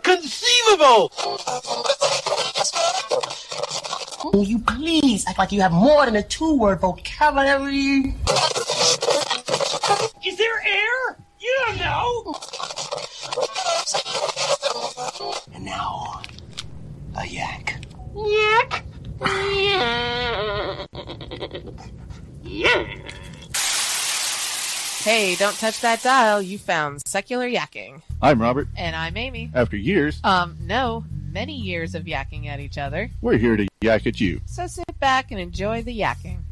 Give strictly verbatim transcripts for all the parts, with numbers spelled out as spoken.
Inconceivable! Will you please act like you have more than a two-word vocabulary? Is there air? You don't know! And now, a yak. Yak! Yeah. Hey, don't touch that dial. You found Secular Yakking. I'm Robert. And I'm Amy. After years, Um, no, many years of yakking at each other. we're here to yak at you. So sit back and enjoy the yakking.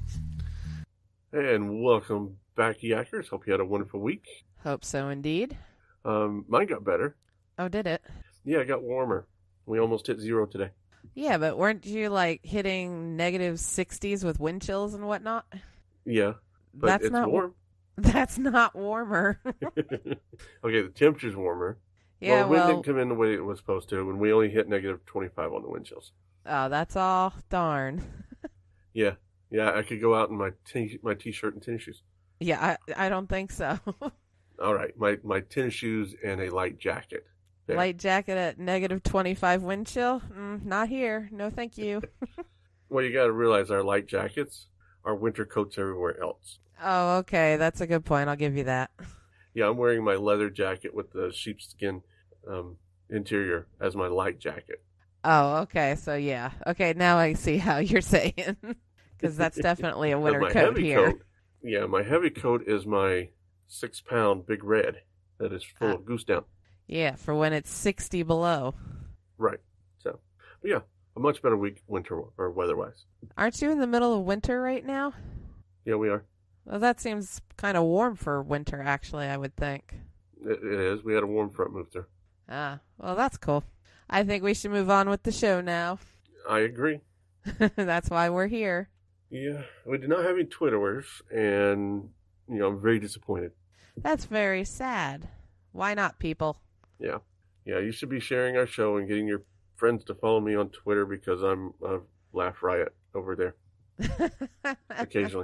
And welcome back, Yackers. Hope you had a wonderful week. Hope so indeed. Um, mine got better. Oh, did it? Yeah, it got warmer. We almost hit zero today. Yeah, but weren't you like hitting negative sixties with wind chills and whatnot? Yeah, but That's it's not warm. That's not warmer. Okay, the temperature's warmer. Yeah, well, the wind well, didn't come in the way it was supposed to, and we only hit negative twenty-five on the wind chills. oh, that's all. Darn. Yeah, yeah, I could go out in my t- my t-shirt and tennis shoes. Yeah, I, I don't think so. All right, my, my tennis shoes and a light jacket. There. Light jacket at negative twenty-five wind chill? Mm, not here. No, thank you. Well, you got to realize our light jackets are winter coats everywhere else. Oh, okay. That's a good point. I'll give you that. Yeah, I'm wearing my leather jacket with the sheepskin um, interior as my light jacket. Oh, okay. So, yeah. Okay, now I see how you're saying. Because that's definitely a But winter my coat heavy here. coat, yeah, my heavy coat is my six-pound Big Red that is full Ah. of goose down. Yeah, for when it's sixty below. Right. So, but yeah, a much better week winter or weather-wise. Aren't you in the middle of winter right now? Yeah, we are. Well, that seems kind of warm for winter, actually, I would think. It, it is. We had a warm front move through. Ah, well, that's cool. I think we should move on with the show now. I agree. That's why we're here. Yeah, we did not have any Twitterers, and you know, I'm very disappointed. That's very sad. Why not, people? Yeah, yeah, you should be sharing our show and getting your friends to follow me on Twitter because I'm a laugh riot over there occasionally.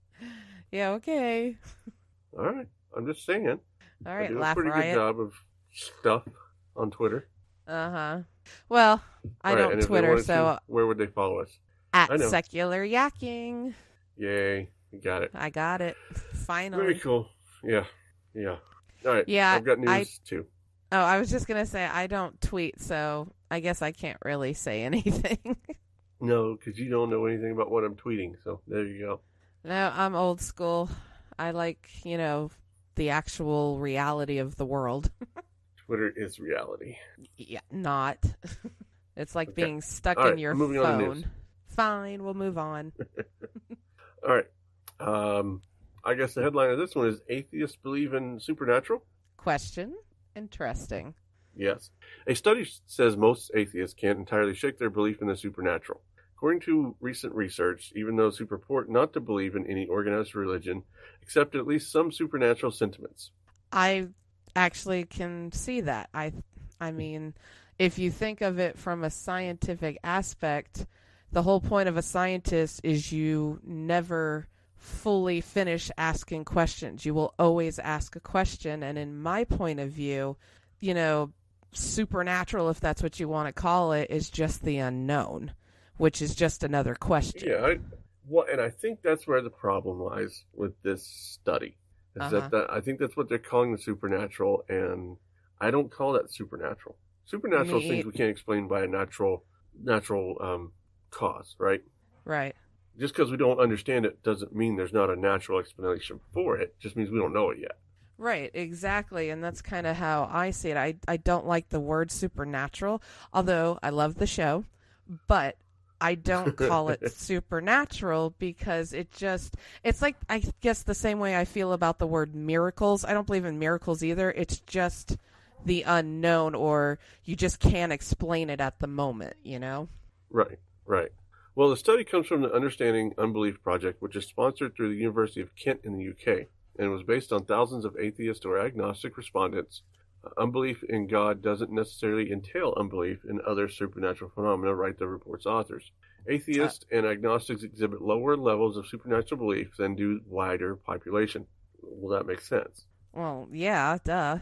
Yeah, okay. All right, I'm just saying. All I right, do a laugh pretty riot. good job of stuff on Twitter. Uh-huh. Well, I All right, don't and if they Twitter, wanted so to, where would they follow us? at I know. Secular Yakking. Yay, you got it. I got it. Finally. Very cool. Yeah, yeah. All right. Yeah, I've got news I- too. Oh, I was just going to say, I don't tweet, so I guess I can't really say anything. No, because you don't know anything about what I'm tweeting. So there you go. No, I'm old school. I like, you know, the actual reality of the world. Twitter is reality. Yeah, not. It's like Okay. being stuck All in right, your moving on to news. phone. Fine, we'll move on. All right. Um, I guess the headline of this one is Atheists Believe in Supernatural? Question. Interesting. Yes. A study says most atheists can't entirely shake their belief in the supernatural. According to recent research, even those who purport not to believe in any organized religion accept at least some supernatural sentiments. I actually can see that. I I mean, if you think of it from a scientific aspect, the whole point of a scientist is you never fully finish asking questions. You will always ask a question, and in my point of view, you know, supernatural, if that's what you want to call it, is just the unknown, which is just another question. Yeah, I, well, and I think that's where the problem lies with this study. Is Uh-huh. that, that I think that's what they're calling the supernatural, and I don't call that supernatural. Supernatural Me- things we can't explain by a natural natural um, cause, right? Right. Just because we don't understand it doesn't mean there's not a natural explanation for it. It just means we don't know it yet. Right, exactly. And that's kind of how I see it. I, I don't like the word supernatural, although I love the show, but I don't call it supernatural because it just, it's like, I guess the same way I feel about the word miracles. I don't believe in miracles either. It's just the unknown, or you just can't explain it at the moment, you know? Right, right. Well, the study comes from the Understanding Unbelief Project, which is sponsored through the University of Kent in the U K, and was based on thousands of atheist or agnostic respondents. Uh, unbelief in God doesn't necessarily entail unbelief in other supernatural phenomena, write the report's authors. Atheists uh, and agnostics exhibit lower levels of supernatural belief than do wider population. Well, that makes sense. Well, yeah, duh.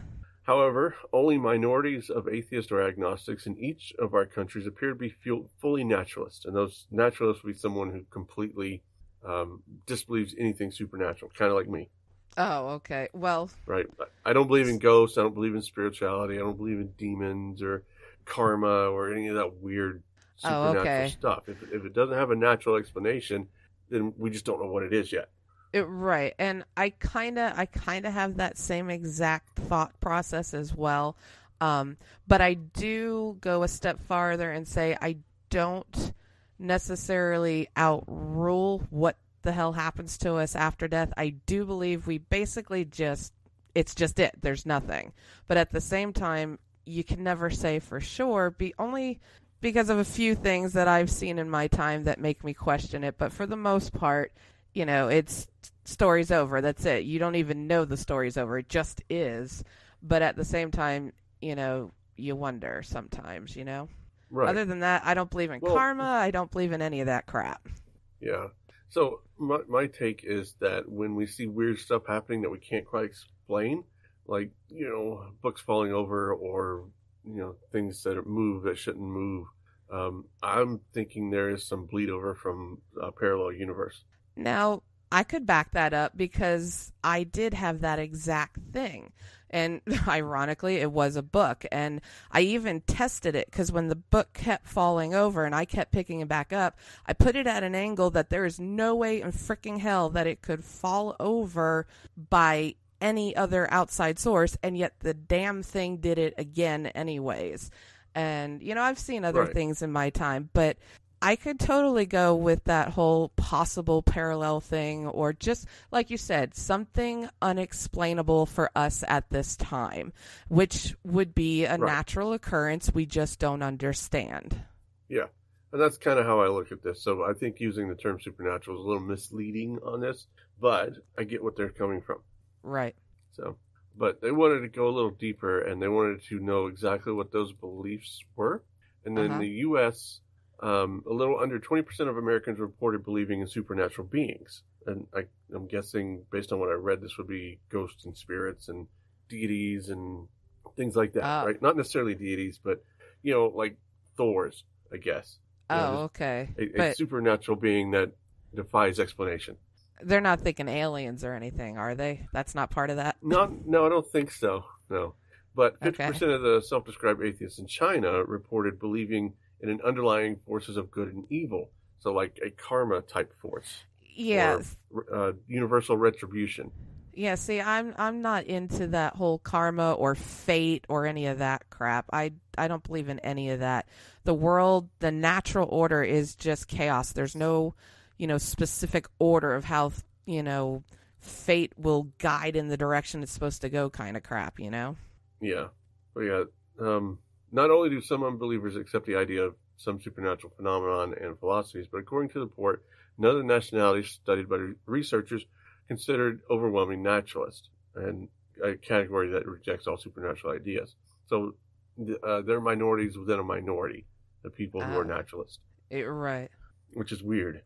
However, only minorities of atheists or agnostics in each of our countries appear to be fu- fully naturalist. And those naturalists would be someone who completely um, disbelieves anything supernatural, kind of like me. Oh, okay. Well, right. I don't believe in ghosts. I don't believe in spirituality. I don't believe in demons or karma or any of that weird supernatural oh, okay. stuff. If, if it doesn't have a natural explanation, then we just don't know what it is yet. It, right. And I kind of I kind of have that same exact thought process as well. Um, but I do go a step farther and say I don't necessarily outrule what the hell happens to us after death. I do believe we basically just, it's just it. There's nothing. But at the same time, you can never say for sure, be only because of a few things that I've seen in my time that make me question it. But for the most part, you know, it's story's over. That's it. You don't even know the story's over. It just is. But at the same time, you know, you wonder sometimes, you know? Right. Other than that, I don't believe in well, karma. I don't believe in any of that crap. Yeah. So my, my take is that when we see weird stuff happening that we can't quite explain, like, you know, books falling over or, you know, things that move that shouldn't move, um, I'm thinking there is some bleed over from a parallel universe. Now, I could back that up because I did have that exact thing. And ironically, it was a book. And I even tested it because when the book kept falling over and I kept picking it back up, I put it at an angle that there is no way in freaking hell that it could fall over by any other outside source. And yet the damn thing did it again anyways. And, you know, I've seen other right. things in my time, but I could totally go with that whole possible parallel thing, or just, like you said, something unexplainable for us at this time, which would be a right. natural occurrence we just don't understand. Yeah, and that's kind of how I look at this. So I think using the term supernatural is a little misleading on this, but I get what they're coming from. Right. So, but they wanted to go a little deeper, and they wanted to know exactly what those beliefs were. And then Uh-huh. the U S Um, a little under twenty percent of Americans reported believing in supernatural beings. And I, I'm guessing, based on what I read, this would be ghosts and spirits and deities and things like that, Oh. right? Not necessarily deities, but, you know, like Thor's, I guess. You know, Oh, okay. a, a But supernatural being that defies explanation. they're not thinking aliens or anything, are they? That's not part of that? Not, no, I don't think so, no. But fifty percent Okay. of the self-described atheists in China reported believing in an underlying forces of good and evil. So like a karma type force. Yes. Or uh, universal retribution. Yeah, see, I'm I'm not into that whole karma or fate or any of that crap. I I don't believe in any of that. The world, the natural order is just chaos. There's no, you know, specific order of how, you know, fate will guide in the direction it's supposed to go kind of crap, you know? Yeah. But yeah, um, not only do some unbelievers accept the idea of some supernatural phenomenon and philosophies, but according to the report, none of the nationalities studied by researchers considered overwhelming naturalist, and a category that rejects all supernatural ideas. So uh, they're minorities within a minority, the people who Ah. are naturalists, It, right. which is weird.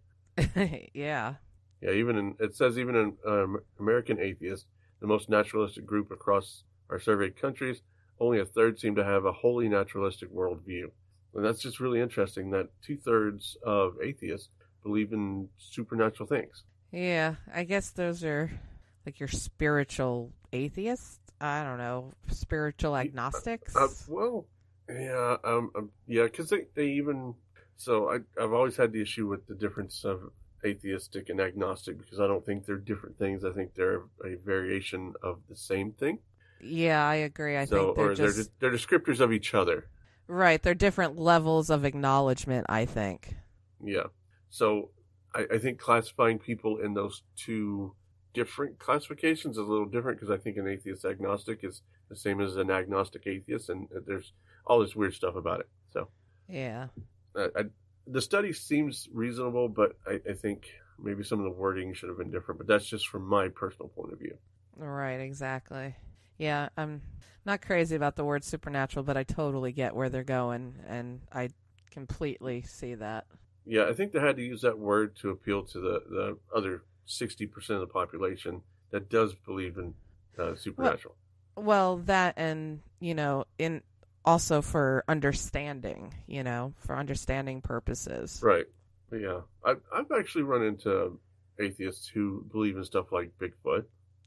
Yeah. Yeah, even in, it says even in um, American atheists, the most naturalistic group across our surveyed countries, only a third seem to have a wholly naturalistic worldview. And that's just really interesting that two-thirds of atheists believe in supernatural things. Yeah, I guess those are like your spiritual atheists. I don't know, spiritual agnostics. Uh, well, yeah, um, um, yeah, because they, they even... So I, I've always had the issue with the difference of atheistic and agnostic because I don't think they're different things. I think they're a variation of the same thing. Yeah, I agree. I so, think they're or just they're, they're descriptors of each other. right. They're different levels of acknowledgement, I think. Yeah. So I, I think classifying people in those two different classifications is a little different because I think an atheist agnostic is the same as an agnostic atheist, and there's all this weird stuff about it. So Yeah. uh, I, the study seems reasonable, but I, I think maybe some of the wording should have been different. But that's just from my personal point of view. Right, exactly. Yeah, I'm not crazy about the word supernatural, but I totally get where they're going, and I completely see that. Yeah, I think they had to use that word to appeal to the, the other sixty percent of the population that does believe in uh, supernatural. Well, that and, you know, in also for understanding, you know, for understanding purposes. Right. Yeah. I've, I've actually run into atheists who believe in stuff like Bigfoot.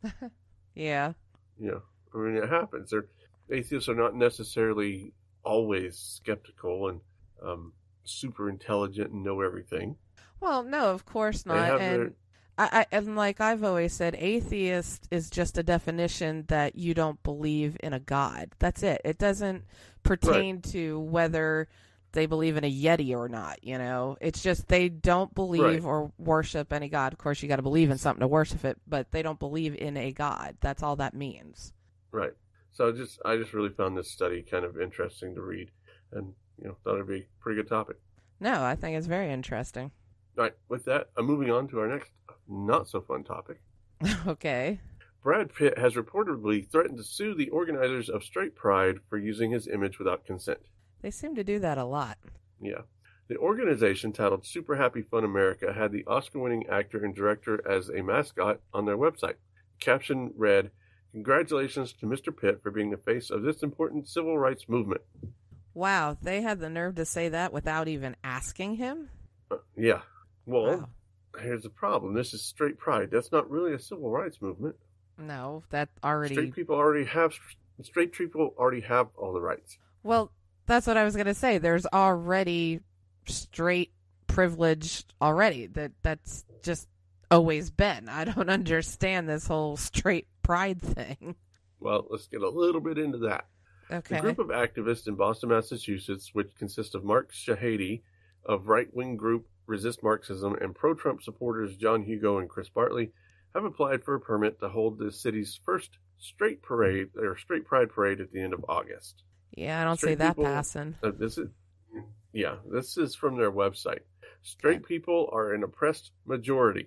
Yeah. You know, I mean, it happens. They're, atheists are not necessarily always skeptical and um, super intelligent and know everything. Well, no, of course They not. have And their- I, I and like I've always said, atheist is just a definition that you don't believe in a god. That's it. It doesn't pertain to whether they believe in a Yeti or not, you know. It's just they don't believe Right. or worship any god. Of course, you got to believe in something to worship it, but they don't believe in a god. That's all that means. Right. So just I just really found this study kind of interesting to read, and you know thought it'd be a pretty good topic. No, I think it's very interesting. All right. With that, I'm moving on to our next not so fun topic. Okay. Brad Pitt has reportedly threatened to sue the organizers of Straight Pride for using his image without consent. They seem to do that a lot. Yeah. The organization, titled Super Happy Fun America, had the Oscar-winning actor and director as a mascot on their website. The caption read, "Congratulations to Mister Pitt for being the face of this important civil rights movement." Wow, they had the nerve to say that without even asking him? Uh, yeah. Well, Wow. here's the problem. This is Straight Pride. That's not really a civil rights movement. No, that already... Straight people already have straight people already have all the rights. Well, that's what I was going to say. There's already straight privilege already. That That's just always been. I don't understand this whole straight pride thing. Well, let's get a little bit into that. Okay. A group of activists in Boston, Massachusetts, which consist of Mark Shahady of right-wing group Resist Marxism and pro-Trump supporters John Hugo and Chris Bartley, have applied for a permit to hold the city's first straight parade or straight pride parade at the end of August. Yeah, I don't Straight see that people- passing. Uh, this is, yeah, this is from their website. Straight Okay. people are an oppressed majority.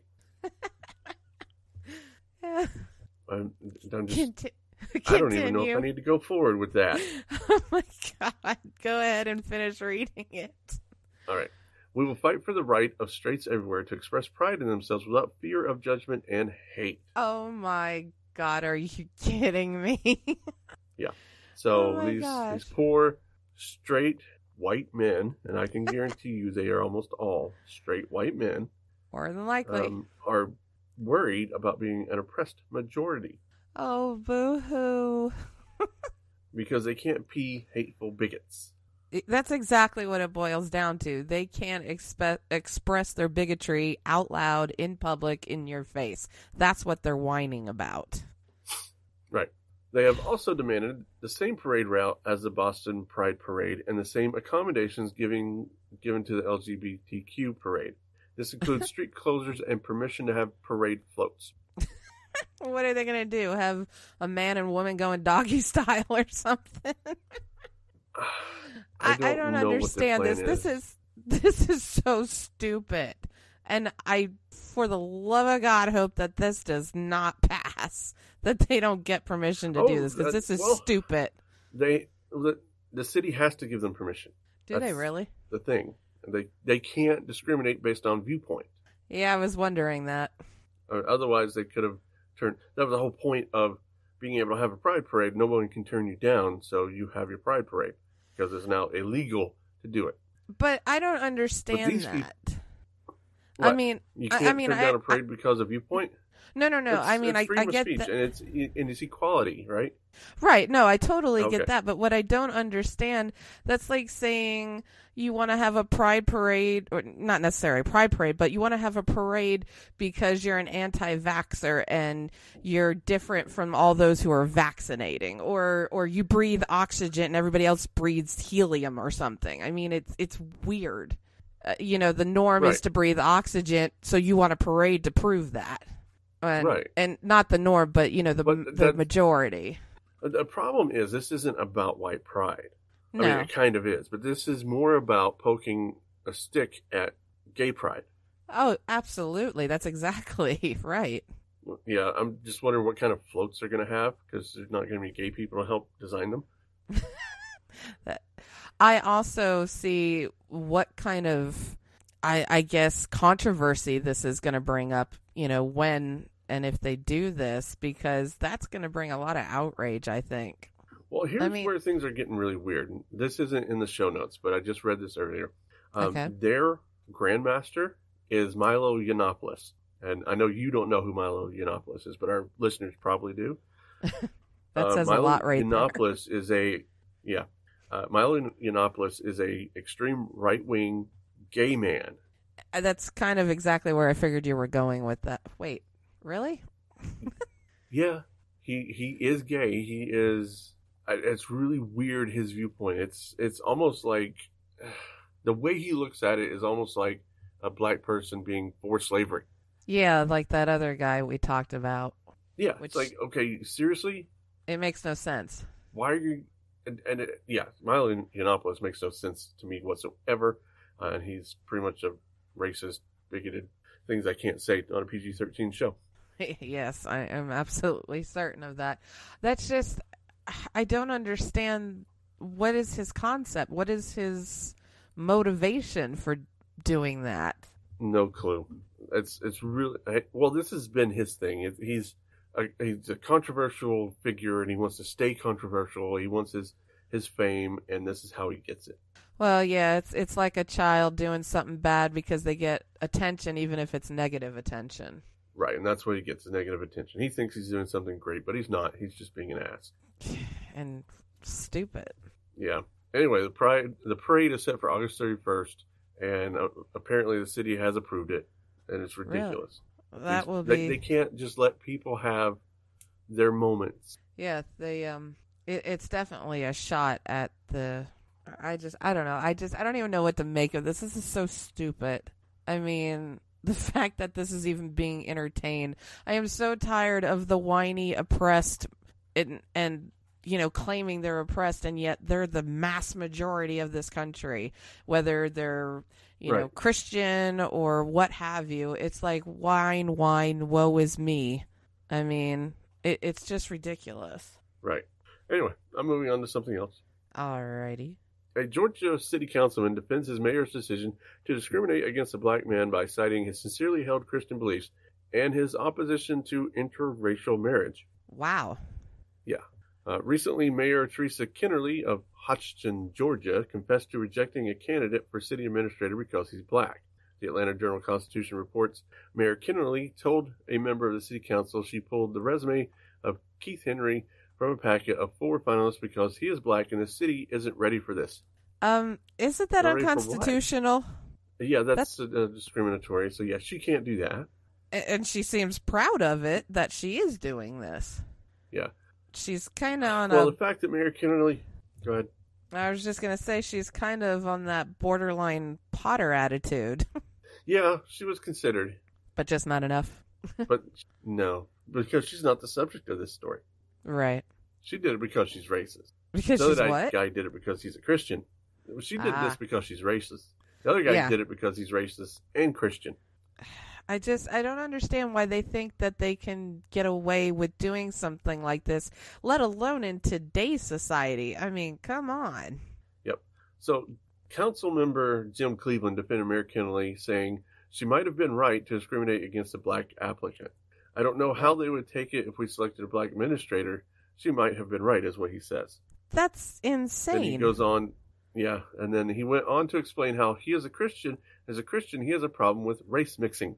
Yeah. I'm, I'm just, Conti- I don't even know if I continue. need to go forward with that. Oh my god. Go ahead and finish reading it. All right. We will fight for the right of straights everywhere to express pride in themselves without fear of judgment and hate. Oh my god, are you kidding me? So Oh my these, gosh. these poor, straight, white men, and I can guarantee you they are almost all straight white men, More than likely. um, are worried about being an oppressed majority Oh, boo-hoo. because they can't be hateful bigots. That's exactly what it boils down to. They can't expe- express their bigotry out loud, in public, in your face. That's what they're whining about. Right. They have also demanded the same parade route as the Boston Pride Parade and the same accommodations giving, given to the L G B T Q parade. This includes street closures and permission to have parade floats. What are they going to do? Have a man and woman going doggy style or something? I, I don't, know understand what this. their plan This is this is so stupid. And I, for the love of God, hope that this does not pass. That they don't get permission to Oh, do this because that- this is well- stupid. They the, the city has to give them permission. Do they That's really? The thing. They they can't discriminate based on viewpoint. Yeah, I was wondering that. Or otherwise, they could have turned. That was the whole point of being able to have a pride parade. No one can turn you down, so you have your pride parade because it's now illegal to do it. But I don't understand these that. people- I What? mean, You I- can't I mean, turn I- down a parade because of viewpoint. no, no, no. It's- I mean, it's I, freedom I of get speech, that. and it's and it's equality, right? Right. No, I totally Okay. get that. But what I don't understand, that's like saying you want to have a pride parade, or not necessarily a pride parade, but you want to have a parade because you're an anti-vaxxer and you're different from all those who are vaccinating, or or you breathe oxygen and everybody else breathes helium or something. I mean, it's it's weird. Uh, you know, the norm is Right. to breathe oxygen, so you want a parade to prove that. And, Right. and not the norm, but you know the But the that- majority. The problem is this isn't about white pride. I No. mean, it kind of is, but this is more about poking a stick at gay pride. Oh, absolutely. That's exactly right. Yeah, I'm just wondering what kind of floats they're going to have because there's not going to be gay people to help design them. I also see what kind of, I, I guess, controversy this is going to bring up, you know, when and if they do this, because that's going to bring a lot of outrage, I think. Well, here's I mean, where things are getting really weird. This isn't in the show notes, but I just read this earlier. Um, Okay. Their grandmaster is Milo Yiannopoulos. And I know you don't know who Milo Yiannopoulos is, but our listeners probably do. that uh, says Milo a lot right there. Yiannopoulos is a, yeah, uh, Milo Yiannopoulos is a extreme right-wing gay man. That's kind of exactly where I figured you were going with that. Wait, really? Yeah, he he is gay. He is. It's really weird, his viewpoint. It's it's almost like the way he looks at it is almost like a black person being for slavery. Yeah, like that other guy we talked about. Yeah, Which- it's like, okay, seriously, It makes no sense. why are you? And, and it, yeah, Milo Yiannopoulos makes no sense to me whatsoever, uh, and he's pretty much a racist, bigoted things I can't say on a P G thirteen show. Yes, I am absolutely certain of that. That's just, I don't understand what is his concept? What is his motivation for doing that? No clue. It's it's really well. This has been his thing. It, he's a, he's a controversial figure, and he wants to stay controversial. He wants his his fame, and this is how he gets it. Well, yeah, it's it's like a child doing something bad because they get attention, even if it's negative attention. Right, and that's what he gets, the negative attention. He thinks he's doing something great, but he's not. He's just being an ass. And stupid. Yeah. Anyway, the parade the parade is set for August thirty-first, and uh, apparently the city has approved it, and it's ridiculous. That These- will they, be. They can't just let people have their moments. Yeah, they um, it, it's definitely a shot at the. I just, I don't know. I just, I don't even know what to make of this. This is so stupid. I mean, the fact that this is even being entertained. I am so tired of the whiny, oppressed, and, and you know, claiming they're oppressed, and yet they're the mass majority of this country, whether they're, you know, Right. Christian or what have you. It's like whine, whine, woe is me. I mean, it, it's just ridiculous. Right. Anyway, I'm moving on to something else. Alrighty. A Georgia city councilman defends his mayor's decision to discriminate against a black man by citing his sincerely held Christian beliefs and his opposition to interracial marriage. Wow. Yeah. Uh, recently, Mayor Teresa Kennerly of Hodgson, Georgia, confessed to rejecting a candidate for city administrator because he's black. The Atlanta Journal-Constitution reports Mayor Kennerly told a member of the city council she pulled the resume of Keith Henry from a packet of four finalists because he is black and the city isn't ready for this. Um, isn't that Ready for what? unconstitutional? Yeah, that's, that's... Uh, discriminatory. So, yeah, she can't do that. A- And she seems proud of it that she is doing this. Yeah. She's kind of on Well, a. the fact that Mayor Kennerly... Go ahead. I was just gonna say she's kind of on that borderline Potter attitude, Yeah, she was considered. but just not enough. But no, because she's not the subject of this story. Right? She did it because she's racist. Because The she's other guy, what? guy did it because he's a Christian. She did Ah. this because she's racist. The other guy Yeah. did it because he's racist and Christian. I just I don't understand why they think that they can get away with doing something like this, let alone in today's society. I mean, come on. Yep. So, council member Jim Cleveland defended Mayor Kennerly, saying she might have been right to discriminate against a black applicant. I don't know how they would take it if we selected a black administrator. She might have been right, is what he says. That's Then he insane. goes on, yeah, and then he went on to explain how he is a Christian. As a Christian, he has a problem with race mixing.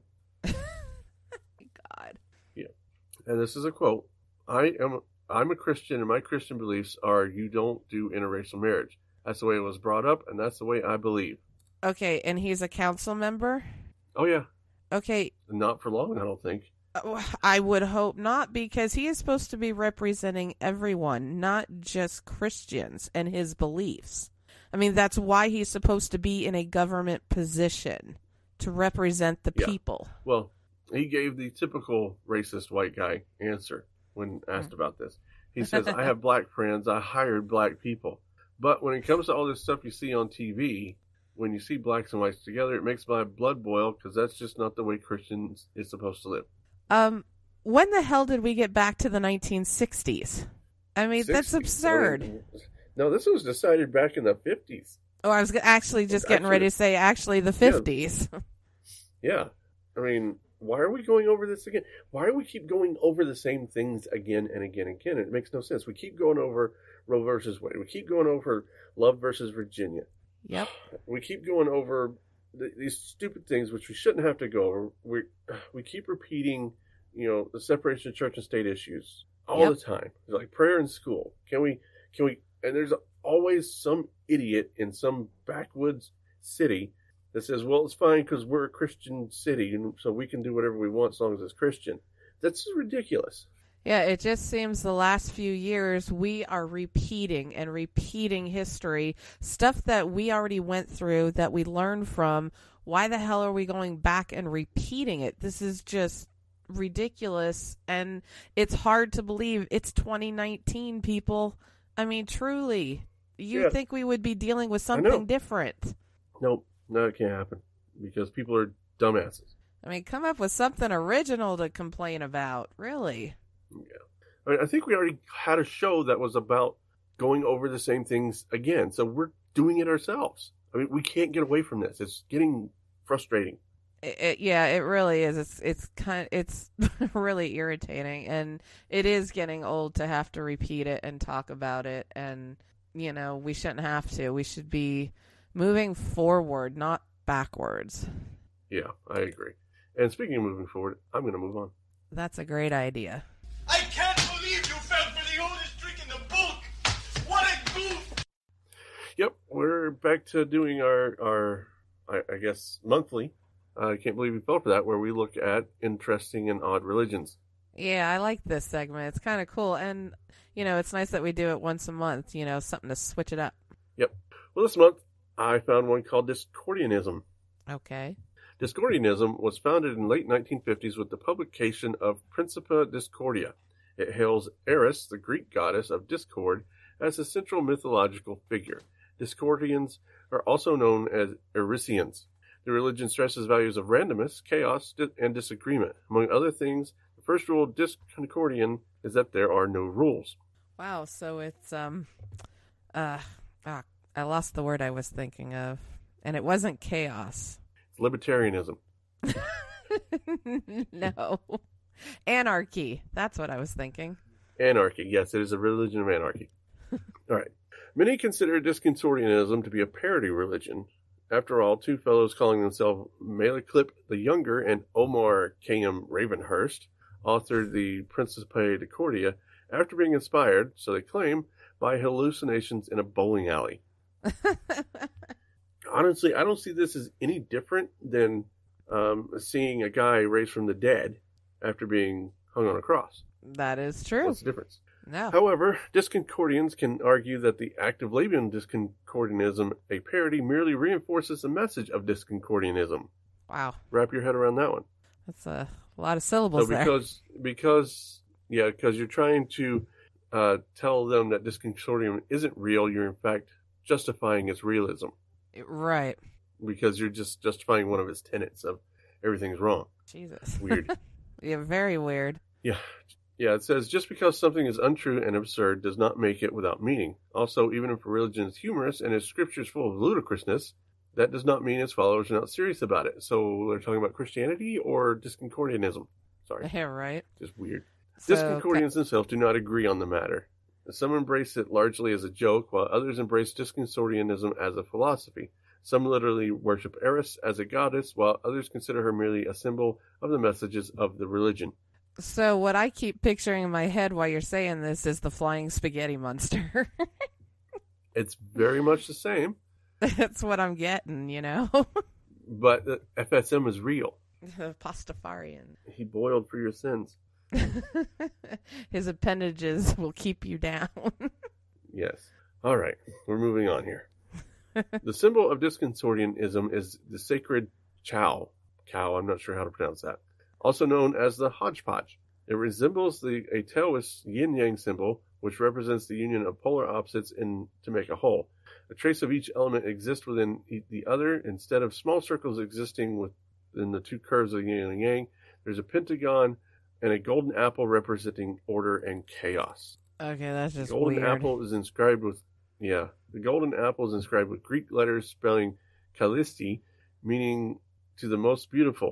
God. And this is a quote: "I am I'm a Christian, and my Christian beliefs are you don't do interracial marriage. That's the way it was brought up, and that's the way I believe." Okay, and he's a council member? Oh yeah, Okay, not for long, I don't think. uh, I would hope not, because he is supposed to be representing everyone, not just Christians and his beliefs. I mean, that's why he's supposed to be in a government position, to represent the Yeah. people. Well, he gave the typical racist white guy answer when asked about this. He says, "I have black friends. I hired black people. But when it comes to all this stuff you see on T V, when you see blacks and whites together, it makes my blood boil because that's just not the way Christians is supposed to live." Um, when the hell did we get back to the nineteen sixties? I mean, that's sixties. absurd. I mean, no, this was decided back in the fifties. Oh, I was g- actually just getting Actually- ready to say, actually, the fifties. Yeah. I mean, why are we going over this again? Why do we keep going over the same things again and again and again? It makes no sense. We keep going over Roe versus Wade. We keep going over Love versus Virginia. Yep. We keep going over th- these stupid things which we shouldn't have to go over. We we keep repeating, you know, the separation of church and state issues all Yep. the time. It's like prayer in school. Can we? Can we? And there's always some idiot in some backwoods city that says, well, it's fine because we're a Christian city, and so we can do whatever we want as long as it's Christian. That's ridiculous. Yeah, it just seems the last few years we are repeating and repeating history, stuff that we already went through, that we learned from. Why the hell are we going back and repeating it? This is just ridiculous, and it's hard to believe it's twenty nineteen, people. I mean, truly, you Yeah. think we would be dealing with I know. something different. Nope, no, it can't happen because people are dumbasses. I mean, come up with something original to complain about, really. I mean, I think we already had a show that was about going over the same things again, so we're doing it ourselves. I mean, we can't get away from this. It's getting frustrating. It, it, yeah, it really is. It's it's kind it's really irritating, and it is getting old to have to repeat it and talk about it. And you know, we shouldn't have to. We should be moving forward, not backwards. Yeah, I agree. And speaking of moving forward, I'm going to move on. That's a great idea. I can't believe you fell for the oldest trick in the book. What a goof! Yep, we're back to doing our our I, I guess monthly. I can't believe we fell for that, where we look at interesting and odd religions. Yeah, I like this segment. It's kind of cool, and you know, it's nice that we do it once a month. You know, something to switch it up. Yep. Well, this month I found one called Discordianism. Okay. Discordianism was founded in the late nineteen fifties with the publication of Principia Discordia. It hails Eris, the Greek goddess of discord, as a central mythological figure. Discordians are also known as Erisians. The religion stresses values of randomness, chaos, and disagreement. Among other things, the first rule of Discordian is that there are no rules. Wow. So it's um, uh, ah, I lost the word I was thinking of, and it wasn't chaos. It's libertarianism. No. Anarchy. That's what I was thinking. Anarchy. Yes, it is a religion of anarchy. All right. Many consider Discordianism to be a parody religion. After all, two fellows calling themselves Malaclip the Younger and Omar K M Ravenhurst authored the Principia Discordia after being inspired, so they claim, by hallucinations in a bowling alley. Honestly, I don't see this as any different than um, seeing a guy raised from the dead after being hung on a cross. That is true. What's the difference? No. However, Discordians can argue that the act of labeling Discordianism a parody merely reinforces the message of Discordianism. Wow. Wrap your head around that one. That's a lot of syllables So there. because, because, yeah, because you're trying to uh, tell them that Discordian isn't real, you're in fact justifying its realism. Right. Because you're just justifying one of its tenets of everything's wrong. Jesus. Weird. Yeah, very weird. Yeah. Yeah, it says, just because something is untrue and absurd does not make it without meaning. Also, even if a religion is humorous and its scriptures full of ludicrousness, that does not mean its followers are not serious about it. So they're talking about Christianity or Discordianism? Sorry. Yeah, right. Just weird. So, Discordians themselves do not agree on the matter. Some embrace it largely as a joke, while others embrace Discordianism as a philosophy. Some literally worship Eris as a goddess, while others consider her merely a symbol of the messages of the religion. So what I keep picturing in my head while you're saying this is the flying spaghetti monster. It's very much the same, That's what I'm getting, you know? but the F S M is real. Pastafarian. He boiled for your sins. His appendages will keep you down. Yes. All right, we're moving on here. The symbol of Discordianism is the sacred chow. Cow, I'm not sure how to pronounce that. Also known as the hodgepodge. It resembles the a Taoist yin-yang symbol, which represents the union of polar opposites in to make a whole. A trace of each element exists within the other. Instead of small circles existing within the two curves of yin and yang, there's a pentagon and a golden apple representing order and chaos. Okay, that's just The golden weird. apple is inscribed with, yeah, the golden apple is inscribed with Greek letters spelling Kallisti, meaning to the most beautiful.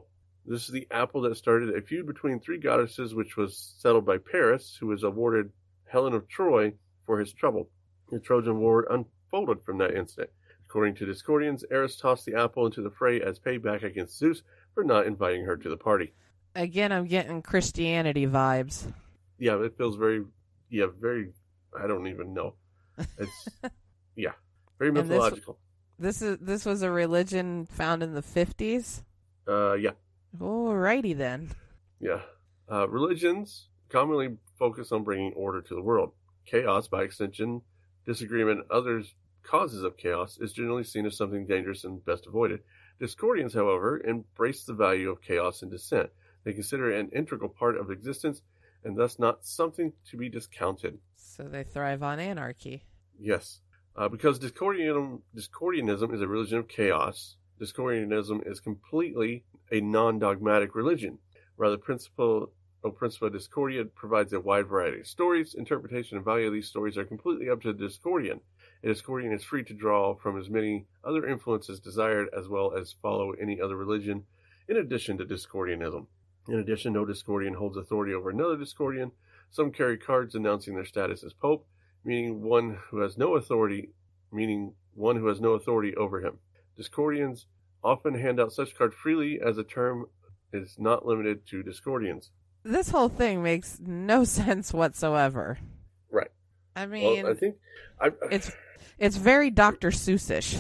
This is the apple that started a feud between three goddesses, which was settled by Paris, who was awarded Helen of Troy for his trouble. The Trojan War unfolded from that incident. According to Discordians, Eris tossed the apple into the fray as payback against Zeus for not inviting her to the party. Again, I'm getting Christianity vibes. Yeah, it feels very, yeah, very, I don't even know. It's, yeah, very And this- mythological. This is this was a religion found in the fifties? Uh, yeah, Alrighty then. yeah. Uh, religions commonly focus on bringing order to the world. Chaos, by extension, disagreement, and others causes of chaos, is generally seen as something dangerous and best avoided. Discordians, however, embrace the value of chaos and dissent. They consider it an integral part of existence, and thus not something to be discounted. So they thrive on anarchy. Yes. Uh, because Discordianism, Discordianism is a religion of chaos, Discordianism is completely a non-dogmatic religion. Rather, principle of Principia Discordia provides a wide variety of stories. Interpretation and value of these stories are completely up to the Discordian. A Discordian is free to draw from as many other influences desired, as well as follow any other religion, in addition to Discordianism. In addition, no Discordian holds authority over another Discordian. Some carry cards announcing their status as Pope, meaning one who has no authority, meaning one who has no authority over him. Discordians often hand out such cards freely, as the term is not limited to Discordians. This whole thing makes no sense whatsoever. Right. I mean, Well, I think I, it's it's very Doctor Seussish.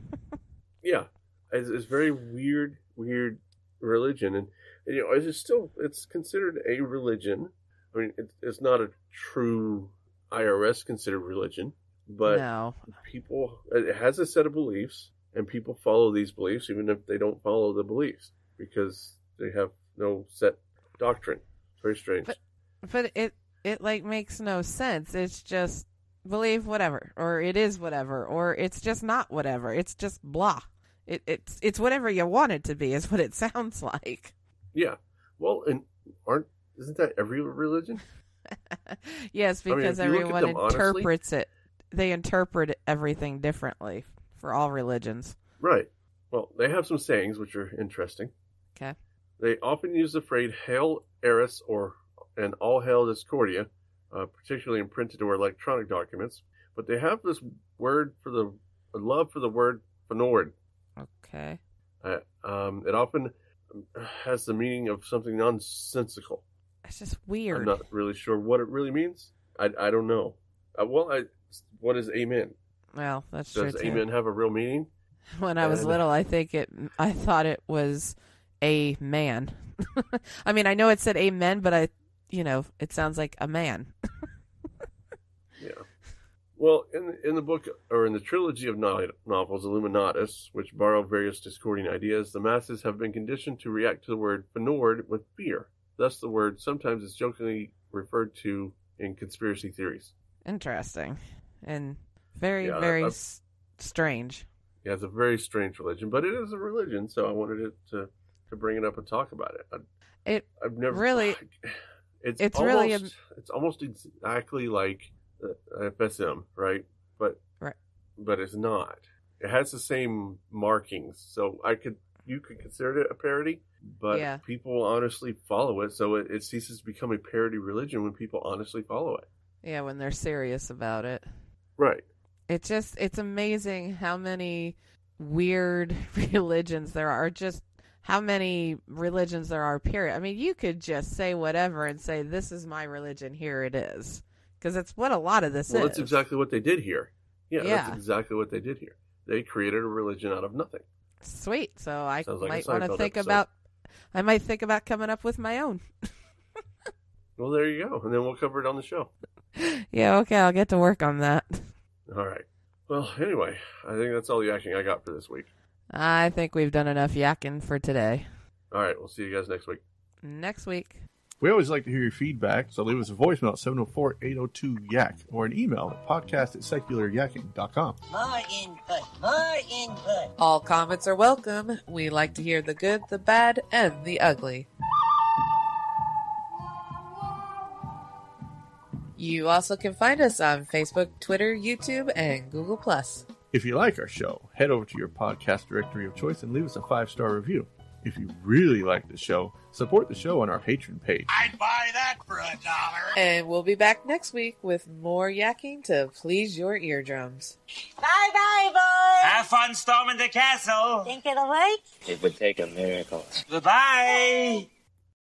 yeah, it's, it's very weird, weird religion, and, and you know, it's still it's considered a religion. I mean, it, it's not a true I R S considered religion, but No. people it has a set of beliefs, and people follow these beliefs even if they don't follow the beliefs because they have no set doctrine. It's very strange. But but it it like makes no sense. It's just believe whatever, or it is whatever, or it's just not whatever. It's just blah. It it's it's whatever you want it to be is what it sounds like. Yeah. Well, and aren't isn't that every religion? Yes, I mean, because if you look at everyone them honestly- interprets it. They interpret everything differently for all religions. Right. Well, they have some sayings which are interesting. Okay. They often use the phrase "Hail Eris" or "and all hail Discordia," uh, particularly in printed or electronic documents. But they have this word for the a love for the word "Fenord." Okay. Uh, um, it often has the meaning of something nonsensical. It's just I'm weird. not really sure what it really means. I, I don't know. Uh, well, I, what is amen? Well, that's Does true too. amen have a real meaning? When I was And- little, I think it. I thought it was a man. I mean, I know it said amen, but I, you know, it sounds like a man. Yeah. Well, in in the book or in the trilogy of no- novels Illuminatus, which borrow various Discordian ideas, the masses have been conditioned to react to the word "Fenord" with fear. Thus, the word sometimes is jokingly referred to in conspiracy theories. Interesting, and very, Yeah, very I've- s- strange. Yeah, it's a very strange religion, but it is a religion, so I wanted it to to bring it up and talk about it. I, It I've never really- It's it's almost, really a- it's almost exactly like uh, F S M, right? But Right. but it's not. It has the same markings, so I could you could consider it a parody, but Yeah. people honestly follow it, so it, it ceases to become a parody religion when people honestly follow it. Yeah, when they're serious about it. Right. It just, it's amazing how many weird religions there are. Just how many religions there are, period. I mean, you could just say whatever and say, this is my religion, here it is. Because it's what a lot of this Well, is. that's exactly what they did here. Yeah, Yeah. that's exactly what they did here. They created a religion out of nothing. Sweet. So I Sounds like a might want to Seinfeld think episode. about, I might think about coming up with my own. Well, there you go, and then we'll cover it on the show. Yeah, okay, I'll get to work on that. All right. Well, anyway, I think that's all the yakking I got for this week. I think we've done enough yakking for today. All right, we'll see you guys next week. Next week. We always like to hear your feedback, so leave us a voicemail at seven oh four, eight oh two, yak or an email at podcast at secular yakking dot com. More input, more input. All comments are welcome. We like to hear the good, the bad, and the ugly. You also can find us on Facebook, Twitter, YouTube, and Google plus. If you like our show, head over to your podcast directory of choice and leave us a five-star review. If you really like the show, support the show on our Patreon page. I'd buy that for a dollar. And we'll be back next week with more yakking to please your eardrums. Bye-bye, boys. Have fun storming the castle. Think it'll work? It would take a miracle. Goodbye.